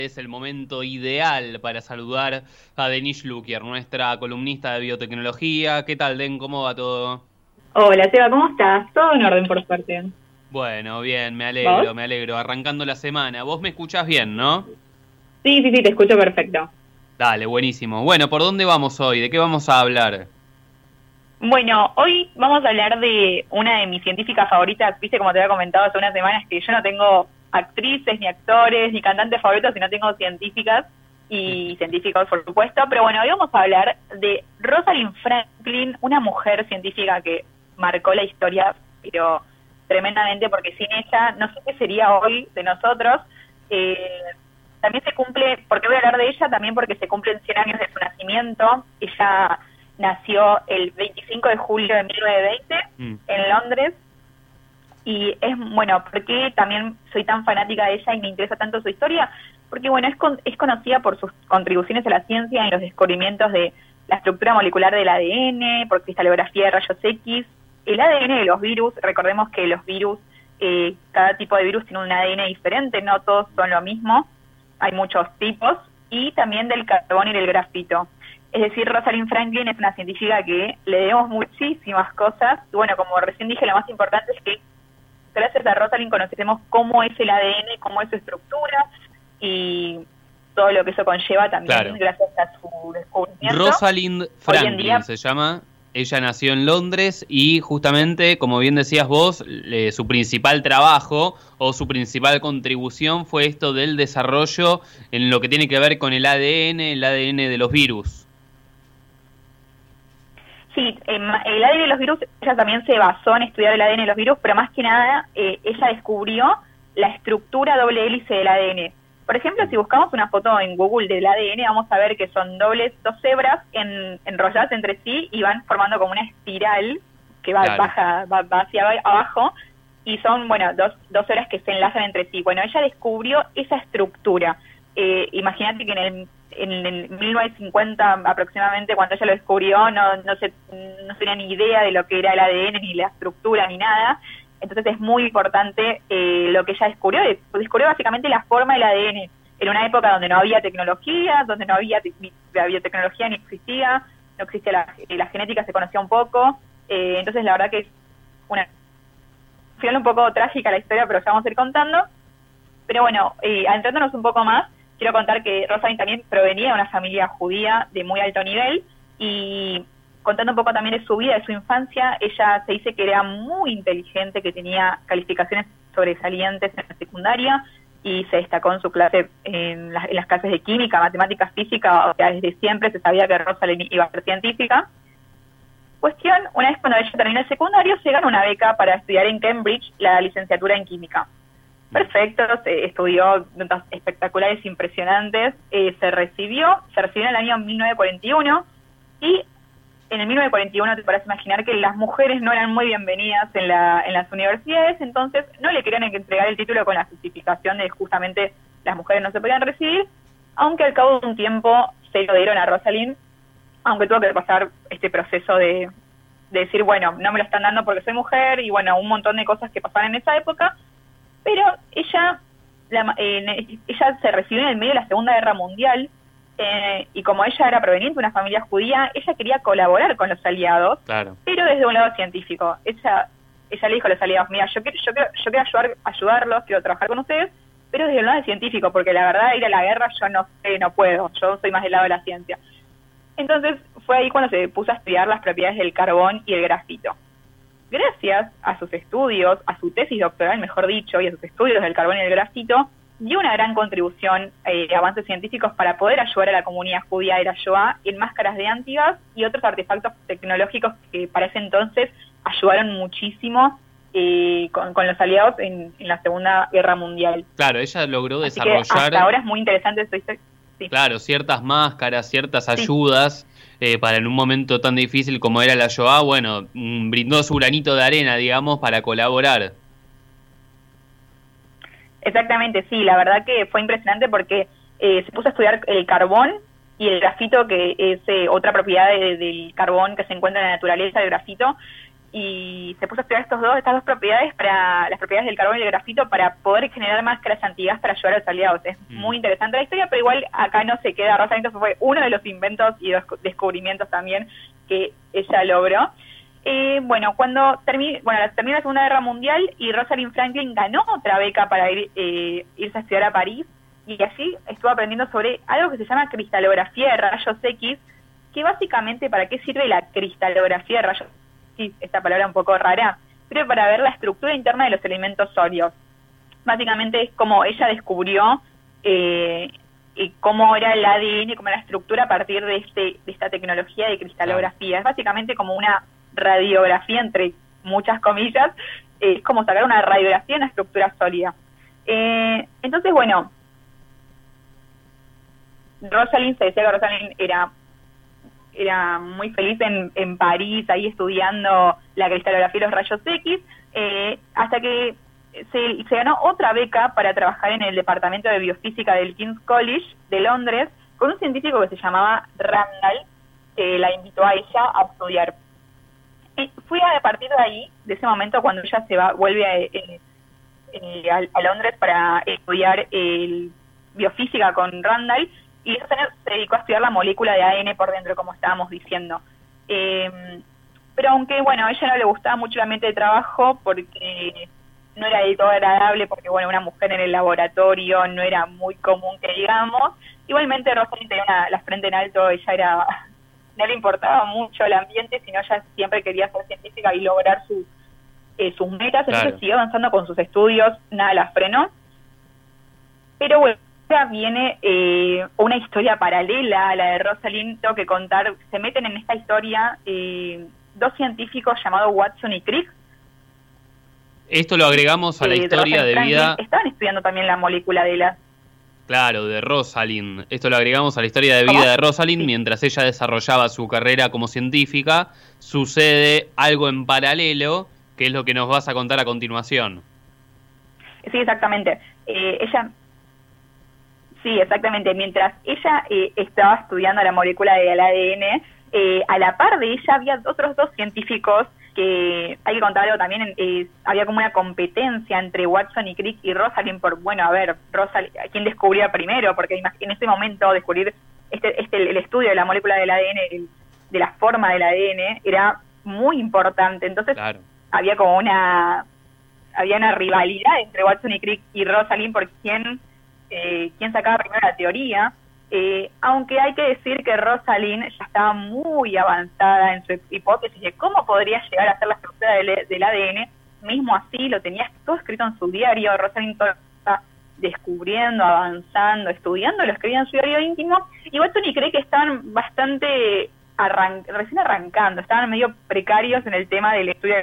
Es el momento ideal para saludar a Denise Lukier, nuestra columnista de biotecnología. ¿Qué tal, Den? ¿Cómo va todo? Hola, Seba, ¿cómo estás? Todo en orden, por suerte. Bueno, bien, me ¿Vos? alegro, me alegro. Arrancando la semana. Vos me escuchás bien, ¿no? Sí, te escucho perfecto. Dale, buenísimo. Bueno, ¿por dónde vamos hoy? ¿De qué vamos a hablar? Bueno, hoy vamos a hablar de una de mis científicas favoritas. Viste, como te había comentado hace unas semanas, que yo no tengo actrices, ni actores, ni cantantes favoritos, sino tengo científicas y científicos, por supuesto. Pero bueno, hoy vamos a hablar de Rosalind Franklin, una mujer científica que marcó la historia, pero tremendamente, porque sin ella no sé qué sería hoy de nosotros. También se cumple, porque voy a hablar de ella, también porque se cumplen 100 años de su nacimiento. Ella nació el 25 de julio de 1920 en Londres. Y es, bueno, ¿por qué también soy tan fanática de ella y me interesa tanto su historia? Porque, bueno, es conocida por sus contribuciones a la ciencia en los descubrimientos de la estructura molecular del ADN, por cristalografía de rayos X, el ADN de los virus. Recordemos que los virus, cada tipo de virus tiene un ADN diferente, no todos son lo mismo, hay muchos tipos, y también del carbón y del grafito. Es decir, Rosalind Franklin es una científica que le debemos muchísimas cosas. Y bueno, como recién dije, lo más importante es que gracias a Rosalind conocemos cómo es el ADN, cómo es su estructura y todo lo que eso conlleva también, claro, gracias a su descubrimiento. Rosalind Franklin se llama. Ella nació en Londres y justamente, como bien decías vos, su principal trabajo o su principal contribución fue esto del desarrollo en lo que tiene que ver con el ADN de los virus. Sí, el ADN de los virus, ella también se basó en estudiar el ADN de los virus, pero más que nada ella descubrió la estructura doble hélice del ADN. Por ejemplo, si buscamos una foto en Google del ADN, vamos a ver que son dos hebras enrolladas entre sí y van formando como una espiral que va, claro, va hacia abajo, y son, bueno, dos hebras que se enlazan entre sí. Bueno, ella descubrió esa estructura. Imagínate que en el 1950 aproximadamente, cuando ella lo descubrió, no tenía ni idea de lo que era el ADN, ni la estructura, ni nada. Entonces es muy importante lo que ella descubrió. Descubrió básicamente la forma del ADN en una época donde no había tecnología, donde no había la biotecnología ni existía, no existía la genética, se conocía un poco. Entonces la verdad que es una final un poco trágica la historia, pero ya vamos a ir contando. Pero bueno, adentrándonos un poco más, quiero contar que Rosalind también provenía de una familia judía de muy alto nivel, y contando un poco también de su vida, de su infancia, ella se dice que era muy inteligente, que tenía calificaciones sobresalientes en la secundaria y se destacó en su clase, en las clases de química, matemáticas, física. O sea, desde siempre se sabía que Rosalind iba a ser científica. Cuestión, una vez cuando ella terminó el secundario, se ganó una beca para estudiar en Cambridge la licenciatura en química. Perfecto, se estudió notas espectaculares, impresionantes, se recibió en el año 1941, y en el 1941 te podrás imaginar que las mujeres no eran muy bienvenidas en las universidades, entonces no le querían entregar el título con la justificación de justamente las mujeres no se podían recibir, aunque al cabo de un tiempo se lo dieron a Rosalind, aunque tuvo que pasar este proceso de decir, bueno, no me lo están dando porque soy mujer, y bueno, un montón de cosas que pasaron en esa época. Pero ella se recibió en el medio de la Segunda Guerra Mundial, y como ella era proveniente de una familia judía, ella quería colaborar con los aliados, claro, pero desde un lado científico. Ella le dijo a los aliados, mira, yo quiero ayudarlos, quiero trabajar con ustedes, pero desde el lado científico, porque la verdad ir a la guerra yo no puedo, yo soy más del lado de la ciencia. Entonces fue ahí cuando se puso a estudiar las propiedades del carbón y el grafito. Gracias a sus estudios, a su tesis doctoral, mejor dicho, y a sus estudios del carbón y el grafito, dio una gran contribución a avances científicos para poder ayudar a la comunidad judía de la Shoah en máscaras de antigas y otros artefactos tecnológicos que para ese entonces ayudaron muchísimo con los aliados en la Segunda Guerra Mundial. Claro, ella logró desarrollar... Hasta ahora es muy interesante esto. Sí. Claro, ciertas máscaras, ciertas ayudas, para en un momento tan difícil como era la Shoah, bueno, brindó su granito de arena, digamos, para colaborar. Exactamente, sí, la verdad que fue impresionante porque se puso a estudiar el carbón y el grafito, que es otra propiedad del carbón que se encuentra en la naturaleza, el grafito, y se puso a estudiar estas dos propiedades, para las propiedades del carbón y el grafito, para poder generar máscaras antigas para ayudar a los aliados. Es muy interesante la historia, pero igual acá no se queda. Rosalind fue uno de los inventos y descubrimientos también que ella logró. Cuando terminó la Segunda Guerra Mundial y Rosalind Franklin ganó otra beca para irse a estudiar a París, y allí estuvo aprendiendo sobre algo que se llama cristalografía de rayos X, que básicamente, ¿para qué sirve la cristalografía de rayos X? Esta palabra un poco rara, sirve para ver la estructura interna de los elementos sólidos. Básicamente es como ella descubrió cómo era el ADN, cómo era la estructura a partir de esta tecnología de cristalografía. Es básicamente como una radiografía, entre muchas comillas, es como sacar una radiografía en una estructura sólida. Entonces, bueno, Rosalind, se decía que Rosalind era muy feliz en París, ahí estudiando la cristalografía y los rayos X, hasta que se ganó otra beca para trabajar en el departamento de biofísica del King's College de Londres, con un científico que se llamaba Randall, que la invitó a ella a estudiar. Fue a partir de ahí, de ese momento, cuando ella vuelve a Londres para estudiar biofísica con Randall, y se dedicó a estudiar la molécula de ADN por dentro, como estábamos diciendo. Pero aunque, bueno, a ella no le gustaba mucho el ambiente de trabajo, porque no era del todo agradable, porque, bueno, una mujer en el laboratorio no era muy común que digamos. Igualmente Rosalind tenía la frente en alto, ella no le importaba mucho el ambiente, sino ella siempre quería ser científica y lograr sus metas. Entonces claro, siguió avanzando con sus estudios, nada la frenó. Pero bueno, viene una historia paralela a la de Rosalind. Tengo que contar, se meten en esta historia dos científicos llamados Watson y Crick. Esto lo agregamos a la historia de vida. Estaban estudiando también la molécula de la... Claro, de Rosalind. Esto lo agregamos a la historia de vida de Rosalind. Sí. Mientras ella desarrollaba su carrera como científica, sucede algo en paralelo, que es lo que nos vas a contar a continuación. Sí, exactamente. Sí, exactamente. Mientras ella estaba estudiando la molécula del ADN, a la par de ella había otros dos científicos que, hay que contar algo también, había como una competencia entre Watson y Crick y Rosalind por, bueno, a ver, ¿quién descubría primero? Porque en ese momento descubrir el estudio de la molécula del ADN, de la forma del ADN, era muy importante. Entonces claro, había como una rivalidad entre Watson y Crick y Rosalind por quién sacaba primero la teoría, aunque hay que decir que Rosalind ya estaba muy avanzada en su hipótesis de cómo podría llegar a ser la estructura del ADN. Mismo así lo tenía todo escrito en su diario. Rosalind todo está descubriendo, avanzando, estudiando, lo escribía en su diario íntimo, y Watson y Crick estaban bastante recién arrancando, estaban medio precarios en el tema del estudio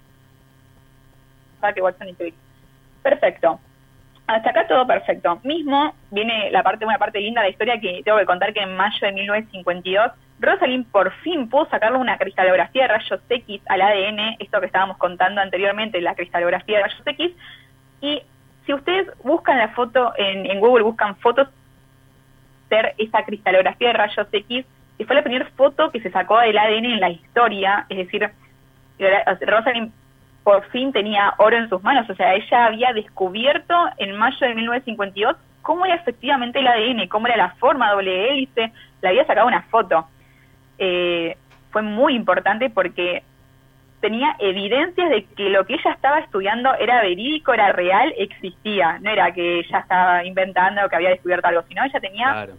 que Watson y Crick. Perfecto. Hasta acá todo perfecto. Mismo viene una parte linda de la historia, que tengo que contar que en mayo de 1952 Rosalind por fin pudo sacarle una cristalografía de rayos X al ADN, esto que estábamos contando anteriormente, la cristalografía de rayos X. Y si ustedes buscan la foto en Google, buscan fotos de esa cristalografía de rayos X, que fue la primera foto que se sacó del ADN en la historia, es decir, Rosalind por fin tenía oro en sus manos. O sea, ella había descubierto en mayo de 1952 cómo era efectivamente el ADN, cómo era la forma doble hélice, le había sacado una foto. Fue muy importante porque tenía evidencias de que lo que ella estaba estudiando era verídico, era real, existía. No era que ella estaba inventando o que había descubierto algo, sino ella tenía, claro,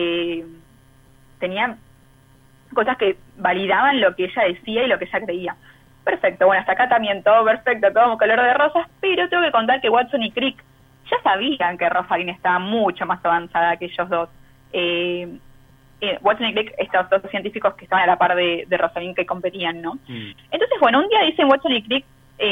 tenía cosas que validaban lo que ella decía y lo que ella creía. Perfecto, bueno, hasta acá también todo perfecto, todo color de rosas, pero tengo que contar que Watson y Crick ya sabían que Rosalind estaba mucho más avanzada que ellos dos. Watson y Crick, estos dos científicos que estaban a la par de Rosalind, que competían, ¿no? Entonces, bueno, un día dicen Watson y Crick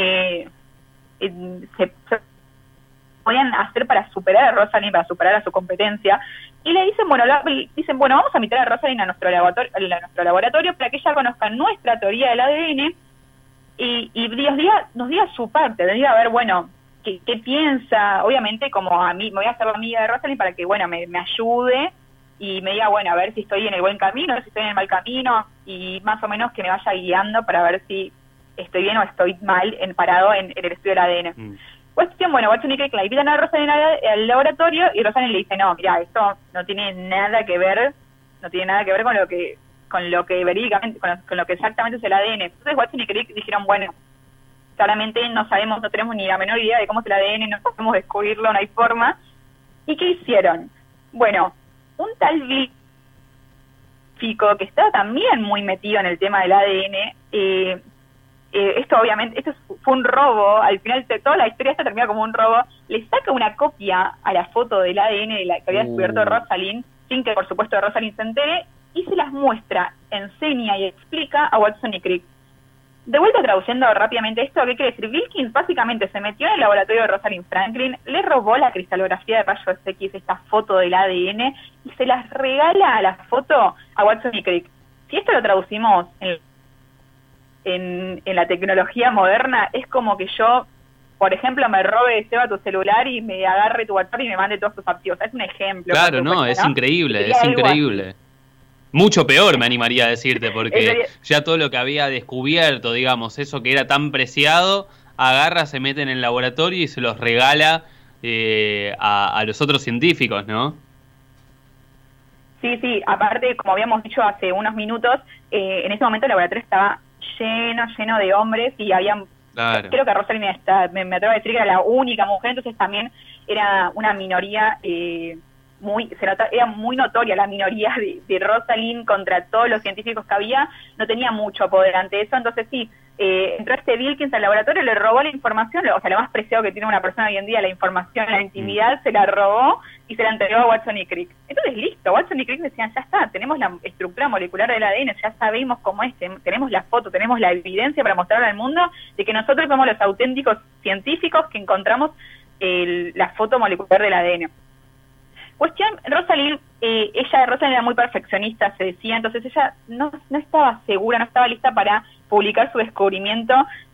se podían hacer para superar a Rosalind, para superar a su competencia, y le dicen, bueno, vamos a invitar a Rosalind a nuestro laboratorio para que ella conozca nuestra teoría del ADN, y nos diga su parte, nos diga, a ver, bueno, ¿qué piensa? Obviamente, como a mí, me voy a hacer la amiga de Rosalind para que, bueno, me ayude y me diga, bueno, a ver si estoy en el buen camino, si estoy en el mal camino, y más o menos que me vaya guiando para ver si estoy bien o estoy mal parado en el estudio del ADN. Cuestión, bueno, Watson y Crick la invitan a Rosalind al laboratorio y Rosalind le dice, no, mira, esto no tiene nada que ver con lo que verídicamente, con lo que exactamente es el ADN. Entonces Watson y Crick dijeron, bueno, claramente no sabemos, no tenemos ni la menor idea de cómo es el ADN, no podemos descubrirlo, no hay forma. ¿Y qué hicieron? Bueno, un tal Fico, que estaba también muy metido en el tema del ADN, esto obviamente, esto fue un robo, al final toda la historia esta termina como un robo, le saca una copia a la foto del ADN de la que había descubierto Rosalind, sin que por supuesto Rosalind se entere, y se las muestra, enseña y explica a Watson y Crick. De vuelta traduciendo rápidamente esto, ¿qué quiere decir? Wilkins básicamente se metió en el laboratorio de Rosalind Franklin, le robó la cristalografía de rayos X, esta foto del ADN, y se las regala a la foto a Watson y Crick. Si esto lo traducimos en la tecnología moderna, es como que yo, por ejemplo, me robe, Seba, tu celular y me agarre tu WhatsApp y me mande todos tus archivos. Es un ejemplo. Claro, no, es increíble, es increíble. Mucho peor, me animaría a decirte, porque ya todo lo que había descubierto, digamos, eso que era tan preciado, agarra, se mete en el laboratorio y se los regala a los otros científicos, ¿no? Sí, aparte, como habíamos dicho hace unos minutos, en ese momento el laboratorio estaba lleno de hombres y había... Claro. Creo que Rosalind me atrevo a decir que era la única mujer, entonces también era una minoría... era muy notoria la minoría de Rosalind contra todos los científicos que había, no tenía mucho poder ante eso, entonces sí, entró Wilkins al laboratorio, le robó la información, o sea, lo más preciado que tiene una persona hoy en día, la información, la intimidad, se la robó y se la entregó a Watson y Crick. Entonces listo, Watson y Crick decían, ya está, tenemos la estructura molecular del ADN, ya sabemos cómo es, tenemos la foto, tenemos la evidencia para mostrarle al mundo de que nosotros somos los auténticos científicos que encontramos la foto molecular del ADN. Cuestión, Rosalind era muy perfeccionista, se decía, entonces ella no estaba segura, no estaba lista para publicar su descubrimiento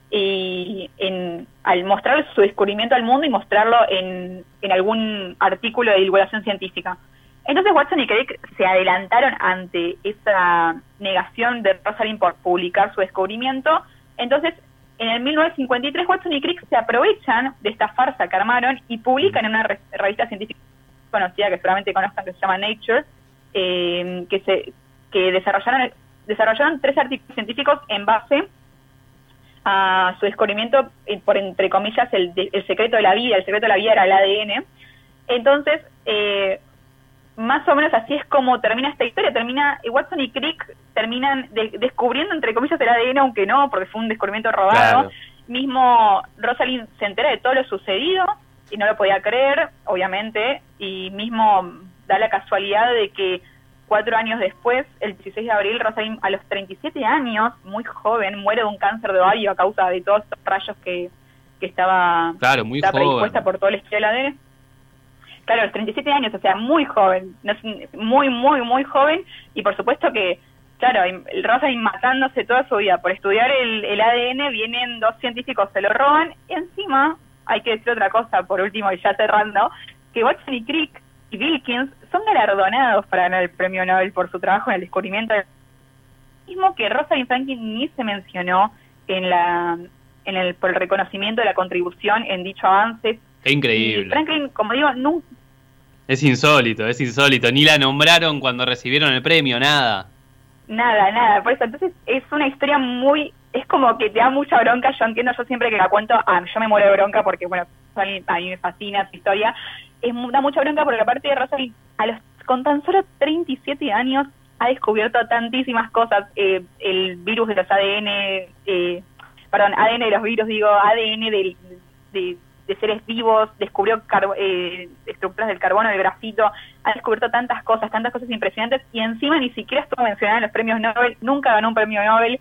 al mostrar su descubrimiento al mundo y mostrarlo en algún artículo de divulgación científica. Entonces Watson y Crick se adelantaron ante esa negación de Rosalind por publicar su descubrimiento. Entonces, en el 1953, Watson y Crick se aprovechan de esta farsa que armaron y publican en una revista científica conocida, que seguramente conozcan, que se llama Nature, que desarrollaron 3 artículos científicos en base a su descubrimiento, por entre comillas, el secreto de la vida. El secreto de la vida era el ADN. Entonces, más o menos así es como termina esta historia. Watson y Crick terminan descubriendo, entre comillas, el ADN, aunque no, porque fue un descubrimiento robado. Claro. Mismo Rosalind se entera de todo lo sucedido y no lo podía creer, obviamente, y mismo da la casualidad de que 4 años después, el 16 de abril, Rosalind, a los 37 años, muy joven, muere de un cáncer de ovario a causa de todos estos rayos que estaba predispuesta por todo el estudio del ADN. Claro, a los 37 años, o sea, muy joven, muy joven, y por supuesto que, claro, Rosalind matándose toda su vida por estudiar el ADN, vienen 2 científicos, se lo roban, y encima... Hay que decir otra cosa, por último, y ya cerrando, que Watson y Crick y Wilkins son galardonados para ganar el premio Nobel por su trabajo en el descubrimiento del mismo que Rosalind Franklin ni se mencionó por el reconocimiento de la contribución en dicho avance. Es increíble. Y Franklin, como digo, nunca... Es insólito, ni la nombraron cuando recibieron el premio, nada. Nada, por eso, entonces es una historia muy... Es como que te da mucha bronca, yo entiendo, yo siempre que la cuento, yo me muero de bronca porque, bueno, a mí me fascina esta historia, da mucha bronca porque aparte de Rosalind, con tan solo 37 años, ha descubierto tantísimas cosas, el virus de los ADN de los virus, ADN de seres vivos, descubrió estructuras del carbono, del grafito, ha descubierto tantas cosas impresionantes, y encima ni siquiera estuvo mencionada en los premios Nobel, nunca ganó un premio Nobel.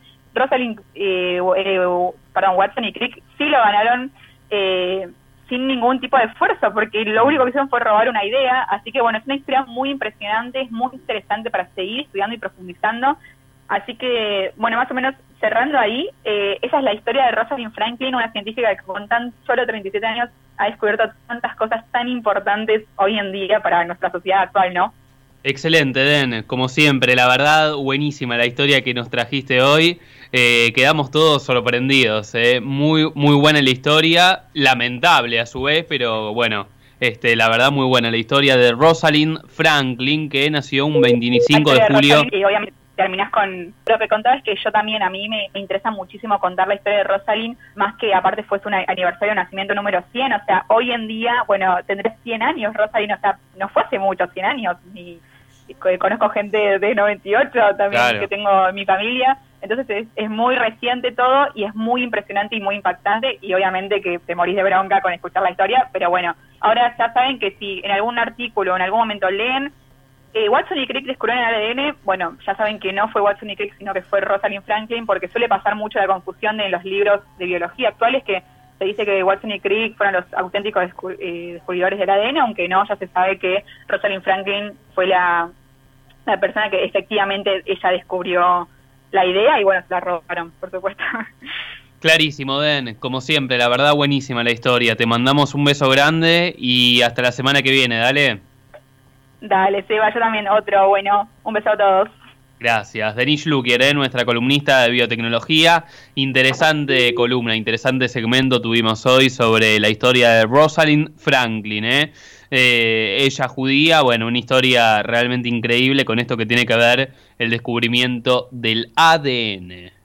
Watson y Crick sí lo ganaron sin ningún tipo de esfuerzo, porque lo único que hicieron fue robar una idea, así que bueno, es una historia muy impresionante, es muy interesante para seguir estudiando y profundizando, así que bueno, más o menos cerrando ahí, esa es la historia de Rosalind Franklin, una científica que con tan solo 37 años ha descubierto tantas cosas tan importantes hoy en día para nuestra sociedad actual, ¿no? Excelente, Den, como siempre, la verdad, buenísima la historia que nos trajiste hoy. Quedamos todos sorprendidos, muy, muy buena la historia, lamentable a su vez, pero bueno, la verdad muy buena la historia de Rosalind Franklin, que nació un 25 de julio. Y obviamente terminás con lo que contaba, es que yo también, a mí me interesa muchísimo contar la historia de Rosalind, más que aparte fue su aniversario de nacimiento número 100, o sea, hoy en día, bueno, tendré 100 años Rosalind, o sea, no fue hace mucho, 100 años, y conozco gente de 98 también, claro, que tengo en mi familia, entonces es muy reciente todo y es muy impresionante y muy impactante, y obviamente que te morís de bronca con escuchar la historia, pero bueno, ahora ya saben que si en algún artículo o en algún momento leen Watson y Crick descubrieron el ADN, bueno, ya saben que no fue Watson y Crick, sino que fue Rosalind Franklin, porque suele pasar mucho la confusión en los libros de biología actuales, que se dice que Watson y Crick fueron los auténticos descubridores del ADN, aunque no, ya se sabe que Rosalind Franklin fue la persona que efectivamente ella descubrió la idea y bueno, se la robaron, por supuesto. Clarísimo, Den, como siempre, la verdad buenísima la historia. Te mandamos un beso grande y hasta la semana que viene, dale. Dale, Seba, yo también otro, bueno, un beso a todos. Gracias. Denise Luquier, nuestra columnista de biotecnología. Interesante columna, interesante segmento tuvimos hoy sobre la historia de Rosalind Franklin. Ella judía, bueno, una historia realmente increíble con esto que tiene que ver el descubrimiento del ADN.